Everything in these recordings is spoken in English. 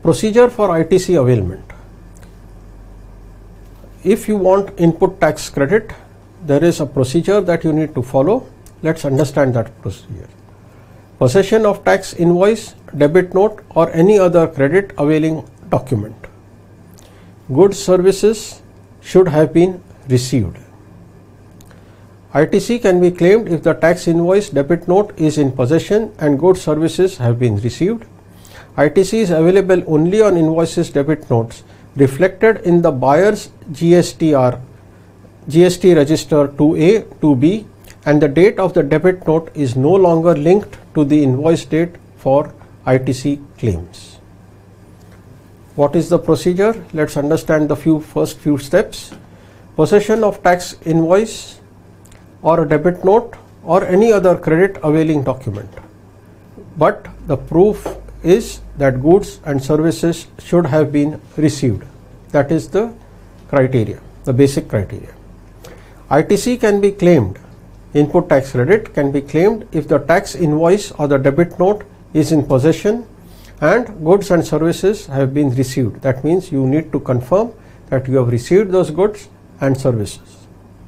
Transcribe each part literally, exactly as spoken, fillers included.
Procedure for I T C availment. If you want input tax credit, there is a procedure that you need to follow. Let's understand that procedure. Possession of tax invoice, debit note or any other credit availing document. Goods services should have been received. I T C can be claimed if the tax invoice, debit note is in possession and goods services have been received. I T C is available only on invoices, debit notes reflected in the buyer's G S T R, G S T register two A, two B, and the date of the debit note is no longer linked to the invoice date for I T C claims. What is the procedure? Let's understand the few first few steps. Possession of tax invoice or a debit note or any other credit availing document. But the proof is that goods and services should have been received. That is the criteria, the basic criteria. I T C can be claimed, input tax credit can be claimed if the tax invoice or the debit note is in possession and goods and services have been received. That means you need to confirm that you have received those goods and services.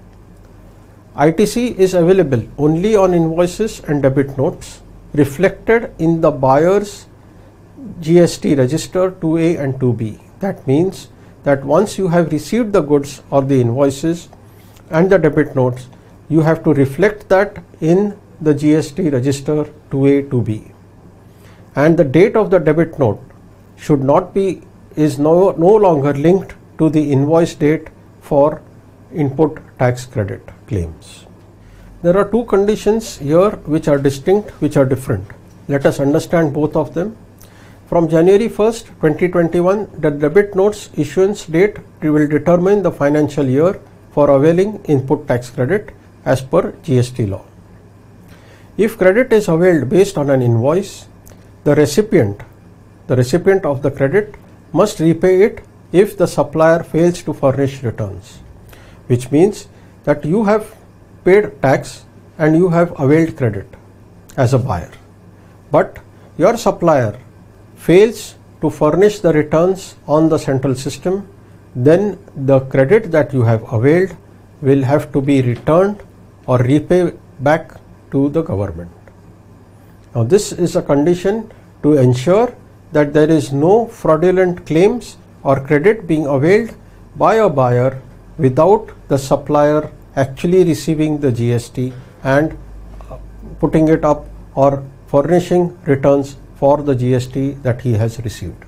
I T C is available only on invoices and debit notes reflected in the buyer's G S T register two A and two B. That means that once you have received the goods or the invoices and the debit notes, you have to reflect that in the G S T register two A, two B. And the date of the debit note should not be, is no, no longer linked to the invoice date for input tax credit claims. There are two conditions here which are distinct, which are different. Let us understand both of them. From January first, twenty twenty-one, the debit notes issuance date will determine the financial year for availing input tax credit as per G S T law. If credit is availed based on an invoice, the recipient, the recipient of the credit must repay it if the supplier fails to furnish returns, which means that you have paid tax and you have availed credit as a buyer, but your supplier fails to furnish the returns on the central system, then the credit that you have availed will have to be returned or repaid back to the government. Now this is a condition to ensure that there is no fraudulent claims or credit being availed by a buyer without the supplier actually receiving the G S T and putting it up or furnishing returns for the G S T that he has received.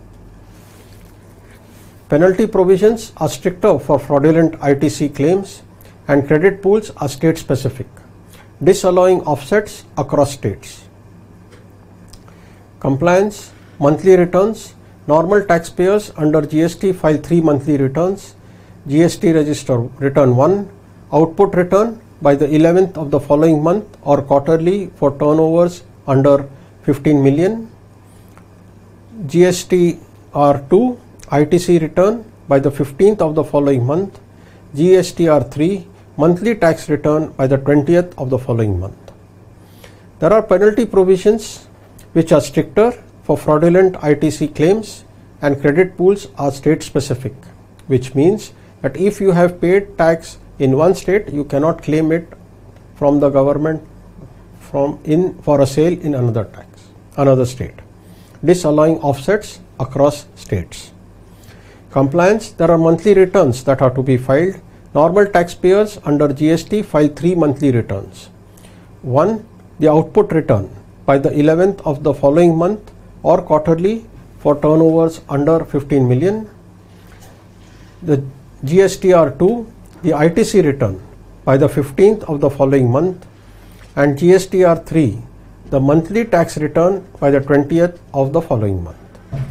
Penalty provisions are stricter for fraudulent I T C claims and credit pools are state specific, disallowing offsets across states. Compliance, monthly returns. Normal taxpayers under G S T file three monthly returns, G S T register return one, output return by the eleventh of the following month or quarterly for turnovers under fifteen million, G S T R two, I T C return by the fifteenth of the following month, G S T R three, monthly tax return by the twentieth of the following month. There are penalty provisions which are stricter for fraudulent I T C claims and credit pools are state specific, which means that if you have paid tax in one state, you cannot claim it from the government from in for a sale in another tax, another state, disallowing offsets across states. Compliance, there are monthly returns that are to be filed. Normal taxpayers under G S T file three monthly returns. One, the output return by the eleventh of the following month or quarterly for turnovers under fifteen million. The G S T R two, the I T C return by the fifteenth of the following month, and G S T R three, the monthly tax return by the twentieth of the following month.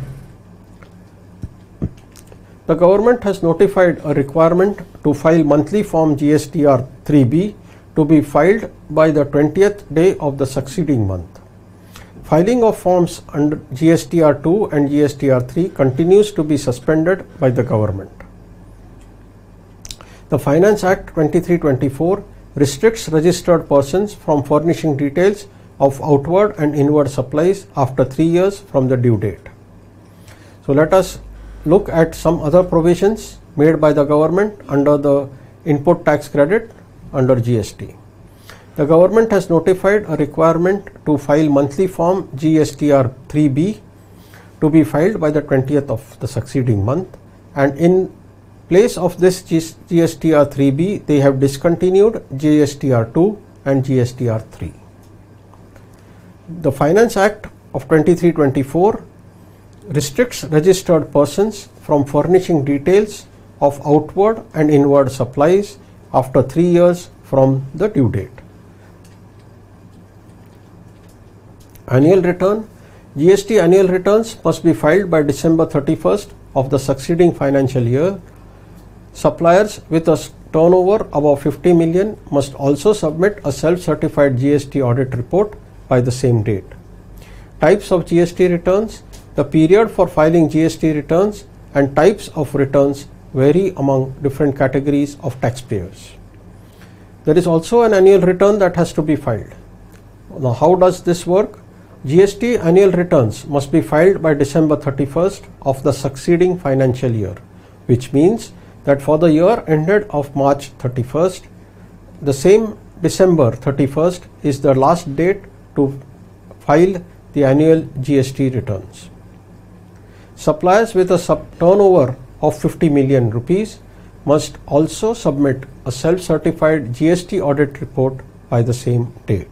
The government has notified a requirement to file monthly form G S T R three B to be filed by the twentieth day of the succeeding month. Filing of forms under G S T R two and G S T R three continues to be suspended by the government. The Finance Act twenty-three twenty-four restricts registered persons from furnishing details of outward and inward supplies after three years from the due date. So let us look at some other provisions made by the government under the input tax credit under G S T. The government has notified a requirement to file monthly form G S T R three B to be filed by the twentieth of the succeeding month, and in place of this G S T R three B they have discontinued G S T R two and G S T R three. The Finance Act of twenty-three twenty-four restricts registered persons from furnishing details of outward and inward supplies after three years from the due date. Annual return. G S T annual returns must be filed by December thirty-first of the succeeding financial year. Suppliers with a turnover above fifty million must also submit a self-certified G S T audit report by the same date. Types of G S T returns. The period for filing G S T returns and types of returns vary among different categories of taxpayers. There is also an annual return that has to be filed. Now, how does this work? G S T annual returns must be filed by December thirty-first of the succeeding financial year, which means that for the year ended of March thirty-first, the same December thirty-first is the last date to file the annual G S T returns. Suppliers with a sub turnover of fifty million rupees must also submit a self-certified G S T audit report by the same date.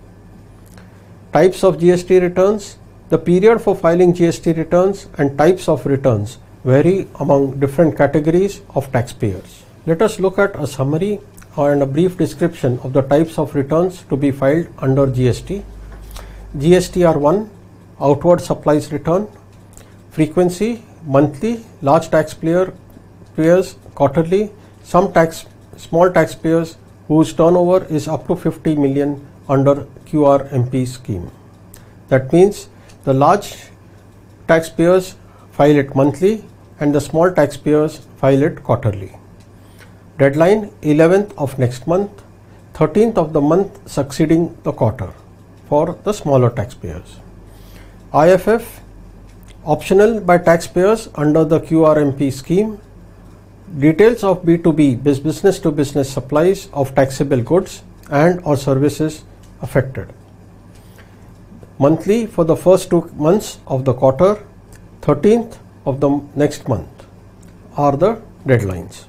Types of G S T returns. The period for filing G S T returns and types of returns vary among different categories of taxpayers. Let us look at a summary and a brief description of the types of returns to be filed under G S T. G S T R one, outward supplies return. Frequency, monthly. Large taxpayer payers quarterly. Some tax small taxpayers whose turnover is up to fifty million under Q R M P scheme. That means the large taxpayers file it monthly and the small taxpayers file it quarterly. Deadline eleventh of next month, thirteenth of the month succeeding the quarter for the smaller taxpayers. I F F, optional by taxpayers under the Q R M P scheme. Details of B two B, business to business supplies of taxable goods and or services affected. Monthly for the first two months of the quarter, thirteenth of the next month are the deadlines.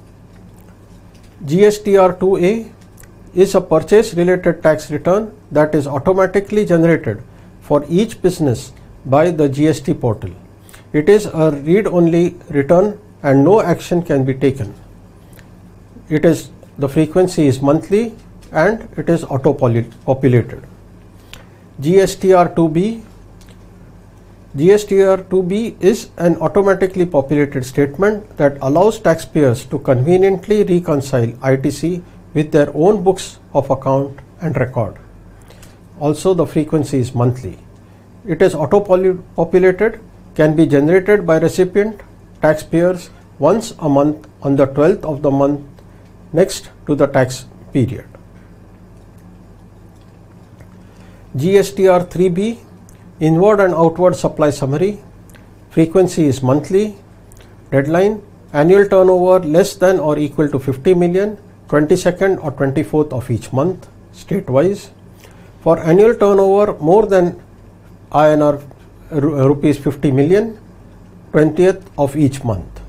G S T R two A is a purchase related tax return that is automatically generated for each business by the G S T portal. It is a read-only return and no action can be taken. It is the frequency is monthly and it is auto-populated. G S T R two B. G S T R two B is an automatically populated statement that allows taxpayers to conveniently reconcile I T C with their own books of account and record. Also, the frequency is monthly. It is auto-populated, can be generated by recipient taxpayers once a month on the twelfth of the month next to the tax period. G S T R three B, inward and outward supply summary. Frequency is monthly. Deadline, annual turnover less than or equal to fifty million, twenty-second or twenty-fourth of each month, state-wise. For annual turnover more than I N R rupees fifty million, twentieth of each month.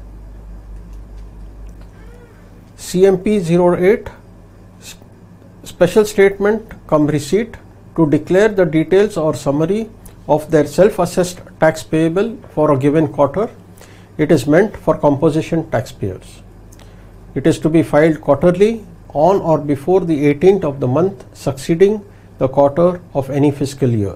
C M P zero eight, special statement cum receipt to declare the details or summary of their self-assessed tax payable for a given quarter. It is meant for composition taxpayers. It is to be filed quarterly on or before the eighteenth of the month succeeding the quarter of any fiscal year.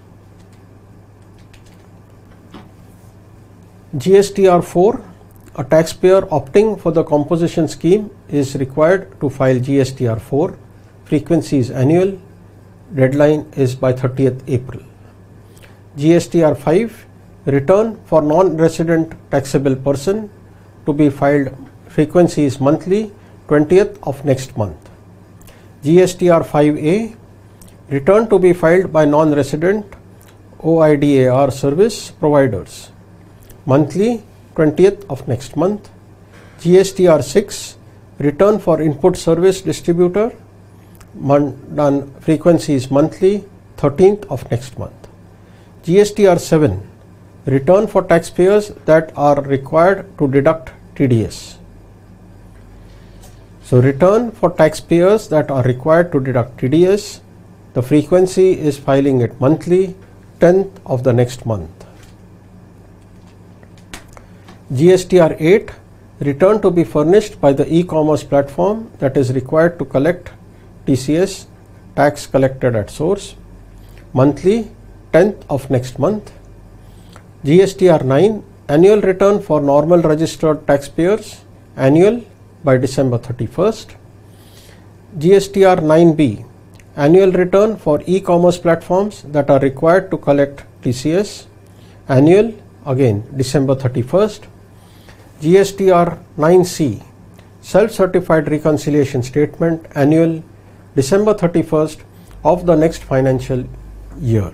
G S T R four, a taxpayer opting for the composition scheme is required to file G S T R four. Frequency is annual. Deadline is by thirtieth April. G S T R five, return for non-resident taxable person to be filed. Frequency is monthly, twentieth of next month. G S T R five A, return to be filed by non-resident O I D A R service providers. monthly twentieth of next month. G S T R six, return for input service distributor, done frequency is monthly, thirteenth of next month. G S T R seven, return for taxpayers that are required to deduct T D S. So return for taxpayers that are required to deduct T D S, the frequency is filing it monthly, tenth of the next month. G S T R eight, return to be furnished by the e-commerce platform that is required to collect T C S, tax collected at source, monthly, tenth of next month. G S T R nine, annual return for normal registered taxpayers, annual by December thirty-first. G S T R nine B, annual return for e-commerce platforms that are required to collect T C S, annual again December thirty-first. G S T R nine C, self-certified reconciliation statement, annual December thirty-first of the next financial year.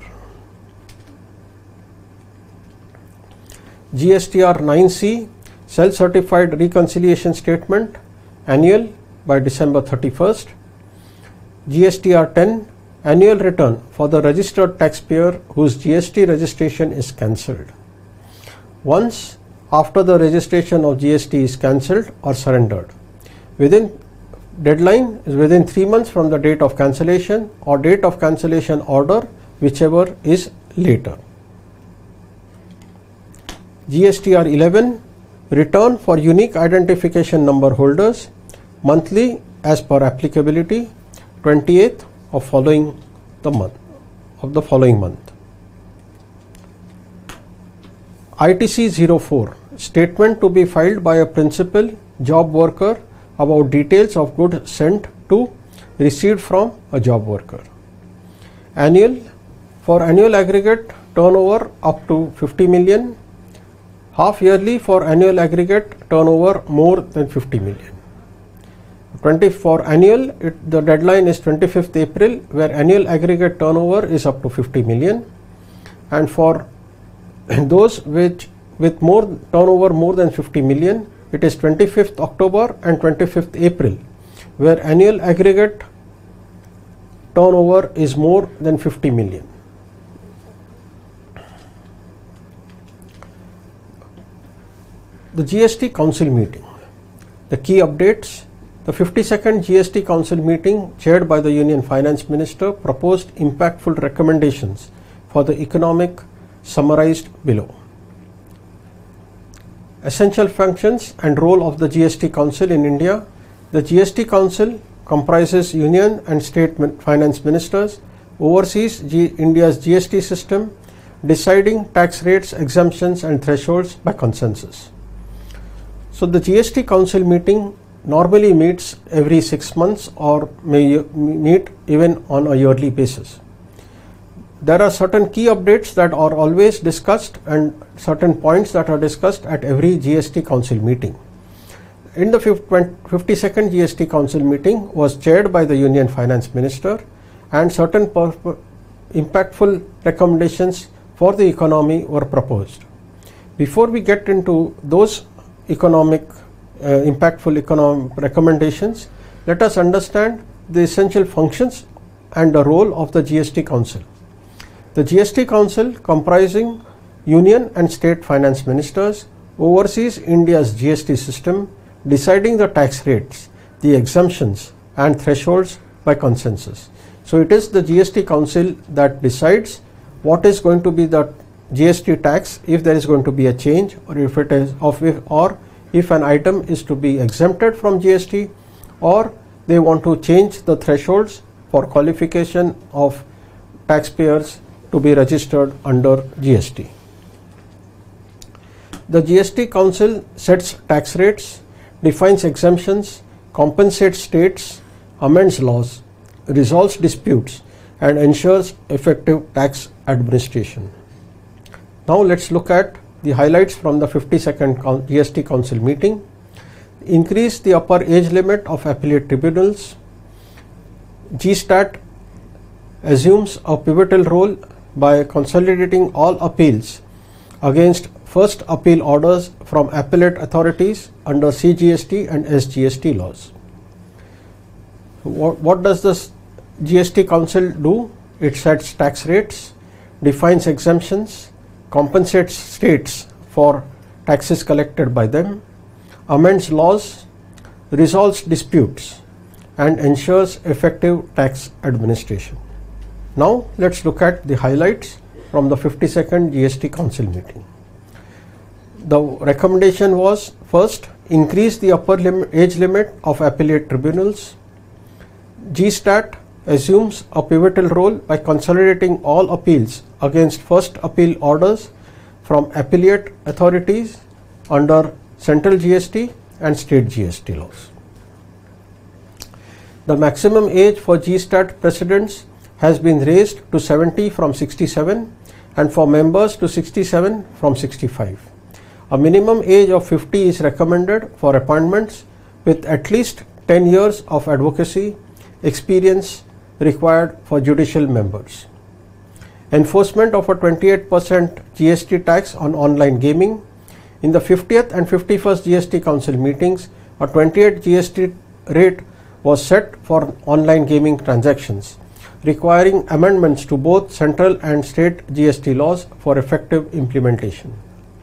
G S T R nine C, self-certified reconciliation statement, annual by December thirty-first. G S T R ten, annual return for the registered taxpayer whose G S T registration is cancelled. Once after the registration of G S T is cancelled or surrendered, within deadline is within three months from the date of cancellation or date of cancellation order, whichever is later. G S T R eleven, return for unique identification number holders, monthly as per applicability, twenty-eighth of following the month of the following month. I T C zero four, statement to be filed by a principal job worker about details of goods sent to, received from a job worker. Annual, for annual aggregate turnover up to fifty million, half yearly for annual aggregate turnover more than fifty million. twenty for annual, it, the deadline is twenty-fifth April, where annual aggregate turnover is up to fifty million, and for those which with more turnover more than fifty million, it is twenty-fifth October and twenty-fifth April, where annual aggregate turnover is more than fifty million. The G S T Council meeting. The key updates. The fifty-second G S T Council meeting chaired by the Union Finance Minister proposed impactful recommendations for the economic summarized below. Essential functions and role of the G S T Council in India. The G S T Council comprises Union and State Finance Ministers, oversees G India's G S T system, deciding tax rates, exemptions and thresholds by consensus. So the G S T Council meeting normally meets every six months or may meet even on a yearly basis. There are certain key updates that are always discussed and certain points that are discussed at every G S T Council meeting. In the fifty-second G S T Council meeting was chaired by the Union Finance Minister, and certain impactful recommendations for the economy were proposed. Before we get into those economic uh, impactful economic recommendations, let us understand the essential functions and the role of the G S T Council. The G S T Council, comprising Union and State Finance Ministers, oversees India's G S T system, deciding the tax rates, the exemptions and thresholds by consensus. So it is the G S T Council that decides what is going to be the G S T tax, if there is going to be a change, or if it is of if, or if an item is to be exempted from G S T, or they want to change the thresholds for qualification of taxpayers to be registered under G S T. The G S T Council sets tax rates, defines exemptions, compensates states, amends laws, resolves disputes and ensures effective tax administration. Now let's look at the highlights from the fifty-second G S T Council meeting. Increase the upper age limit of appellate tribunals. G STAT assumes a pivotal role by consolidating all appeals against first appeal orders from appellate authorities under C G S T and S G S T laws. What, what does the G S T Council do? It sets tax rates, defines exemptions, compensates states for taxes collected by them, amends laws, resolves disputes, and ensures effective tax administration. Now let's look at the highlights from the fifty-second G S T Council meeting. The recommendation was: first, increase the upper lim- age limit of appellate tribunals. G STAT assumes a pivotal role by consolidating all appeals against first appeal orders from appellate authorities under central G S T and state G S T laws. The maximum age for G STAT precedents has been raised to seventy from sixty-seven and for members to sixty-seven from sixty-five. A minimum age of fifty is recommended for appointments with at least ten years of advocacy experience required for judicial members. Enforcement of a twenty-eight percent G S T tax on online gaming. In the fiftieth and fifty-first G S T Council meetings, a twenty-eight G S T rate was set for online gaming transactions, requiring amendments to both central and state G S T laws for effective implementation.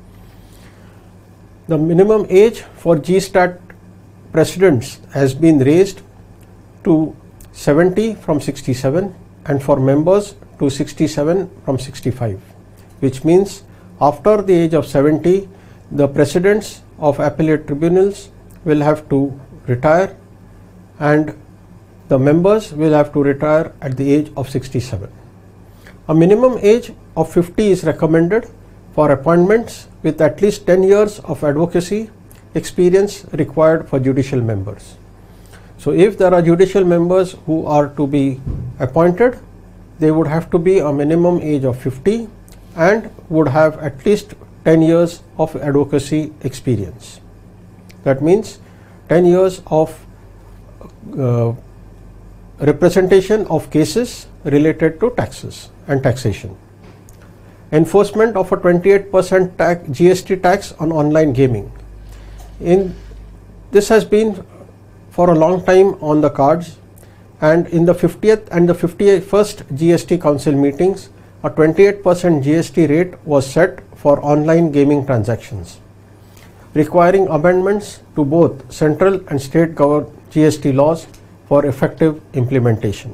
The minimum age for G STAT precedents has been raised to seventy from sixty-seven and for members to sixty-seven from sixty-five, which means after the age of seventy, the presidents of appellate tribunals will have to retire and the members will have to retire at the age of sixty-seven. A minimum age of fifty is recommended for appointments with at least ten years of advocacy experience required for judicial members. So if there are judicial members who are to be appointed, they would have to be a minimum age of fifty and would have at least ten years of advocacy experience. That means ten years of uh, representation of cases related to taxes and taxation. Enforcement of a twenty-eight percent tax, G S T tax on online gaming. In this has been for a long time on the cards, and in the fiftieth and the fifty-first G S T Council meetings, a twenty-eight percent G S T rate was set for online gaming transactions, requiring amendments to both central and state government G S T laws for effective implementation.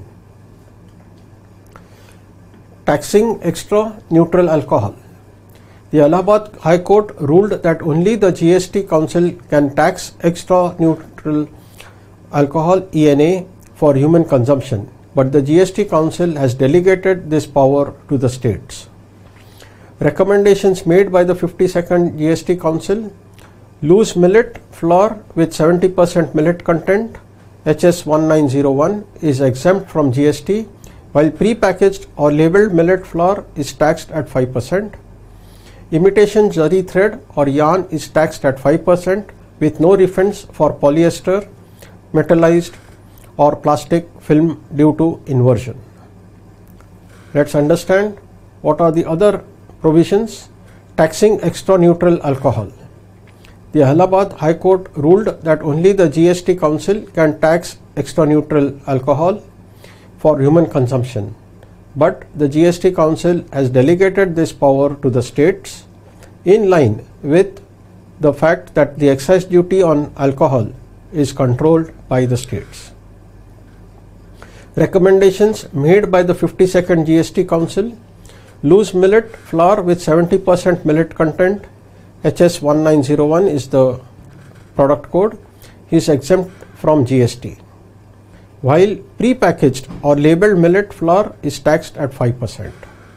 Taxing extra neutral alcohol. The Allahabad High Court ruled that only the G S T Council can tax extra neutral alcohol E N A for human consumption, but the G S T Council has delegated this power to the states. Recommendations made by the fifty-second G S T Council: loose millet flour with seventy percent millet content H S nineteen oh one is exempt from G S T, while pre-packaged or labeled millet flour is taxed at five percent. Imitation zari thread or yarn is taxed at five percent with no refunds for polyester, metallized or plastic film due to inversion. Let's understand what are the other provisions. Taxing extra neutral alcohol. The Allahabad High Court ruled that only the G S T Council can tax extra neutral alcohol for human consumption, but the G S T Council has delegated this power to the states in line with the fact that the excise duty on alcohol is controlled by the states. Recommendations made by the fifty-second G S T Council: loose millet flour with seventy percent millet content H S nineteen oh one is the product code, is exempt from G S T, while pre-packaged or labeled millet flour is taxed at five percent.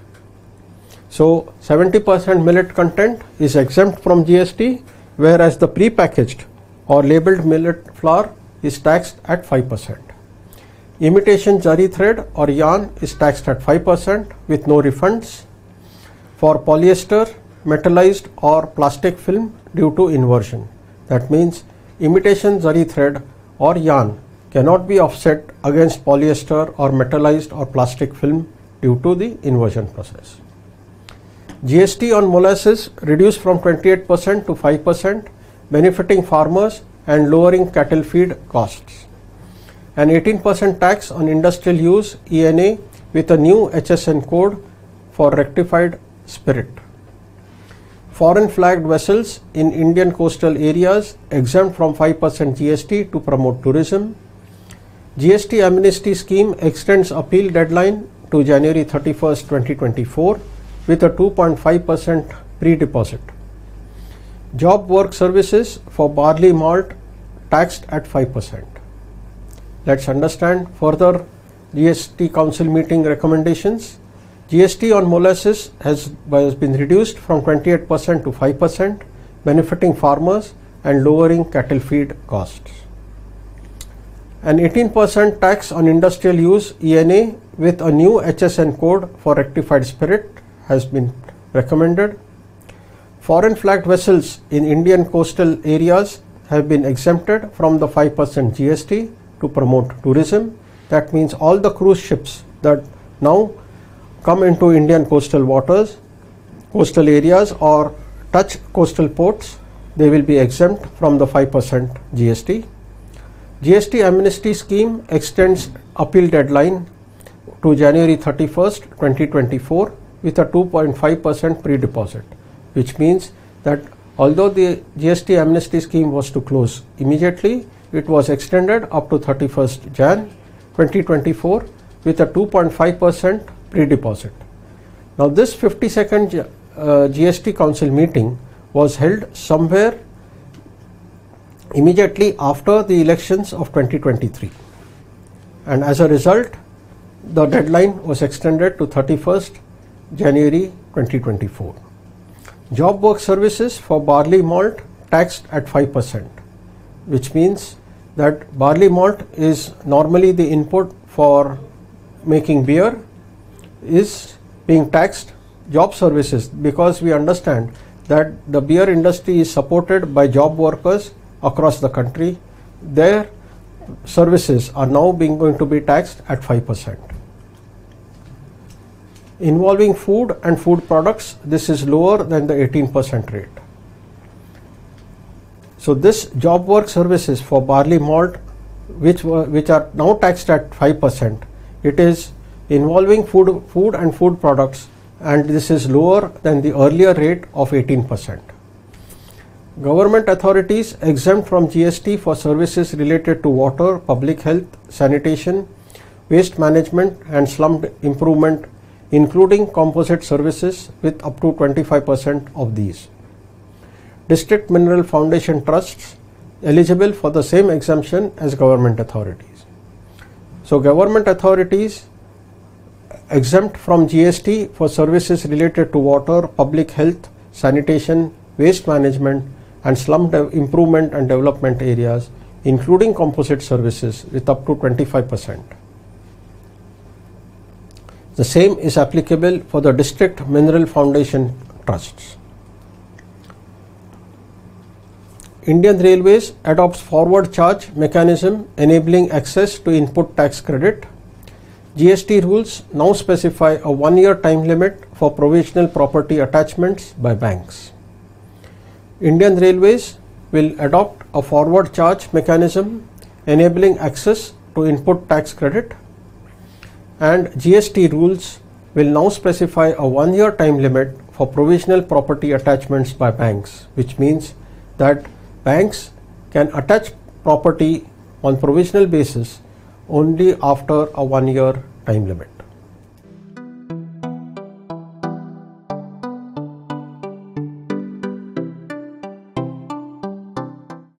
So seventy percent millet content is exempt from G S T, whereas the pre-packaged or labeled millet flour is taxed at five percent. Imitation zari thread or yarn is taxed at five percent with no refunds for polyester, metallized or plastic film due to inversion. That means imitation zari thread or yarn cannot be offset against polyester or metallized or plastic film due to the inversion process. G S T on molasses reduced from twenty-eight percent to five percent, benefiting farmers and lowering cattle feed costs. An eighteen percent tax on industrial use E N A with a new H S N code for rectified spirit. Foreign flagged vessels in Indian coastal areas exempt from five percent G S T to promote tourism. G S T amnesty scheme extends appeal deadline to January thirty-first, twenty twenty-four with a two point five percent pre-deposit. Job work services for barley malt taxed at five percent. Let's understand further G S T Council meeting recommendations. G S T on molasses has, has been reduced from twenty-eight percent to five percent, benefiting farmers and lowering cattle feed costs. An eighteen percent tax on industrial use E N A with a new H S N code for rectified spirit has been recommended. Foreign flagged vessels in Indian coastal areas have been exempted from the five percent G S T to promote tourism. That means all the cruise ships that now come into Indian coastal waters, coastal areas or touch coastal ports, they will be exempt from the five percent G S T. G S T amnesty scheme extends appeal deadline to January thirty-first, twenty twenty-four with a two point five percent pre-deposit, which means that although the G S T amnesty scheme was to close immediately, it was extended up to thirty-first January twenty twenty-four with a two point five percent pre-deposit. Now this fifty-second uh, G S T Council meeting was held somewhere immediately after the elections of twenty twenty-three, and as a result the deadline was extended to thirty-first January twenty twenty-four. Job work services for barley malt taxed at five percent, which means that barley malt is normally the input for making beer, is being taxed. Job services, because we understand that the beer industry is supported by job workers across the country, their services are now being going to be taxed at five percent. Involving food and food products, this is lower than the eighteen percent rate. So this job work services for barley malt, which were, which are now taxed at five percent, it is involving food, food and food products, and this is lower than the earlier rate of eighteen percent. Government authorities exempt from G S T for services related to water, public health, sanitation, waste management and slum improvement, including composite services, with up to twenty-five percent of these. District Mineral Foundation trusts eligible for the same exemption as government authorities. So government authorities exempt from G S T for services related to water, public health, sanitation, waste management and slum improvement and development areas, including composite services, with up to twenty-five percent. The same is applicable for the District Mineral Foundation trusts. Indian Railways adopts forward charge mechanism enabling access to input tax credit. G S T rules now specify a one-year time limit for provisional property attachments by banks. Indian Railways will adopt a forward charge mechanism enabling access to input tax credit, and G S T rules will now specify a one-year time limit for provisional property attachments by banks, which means that banks can attach property on provisional basis only after a one-year time limit.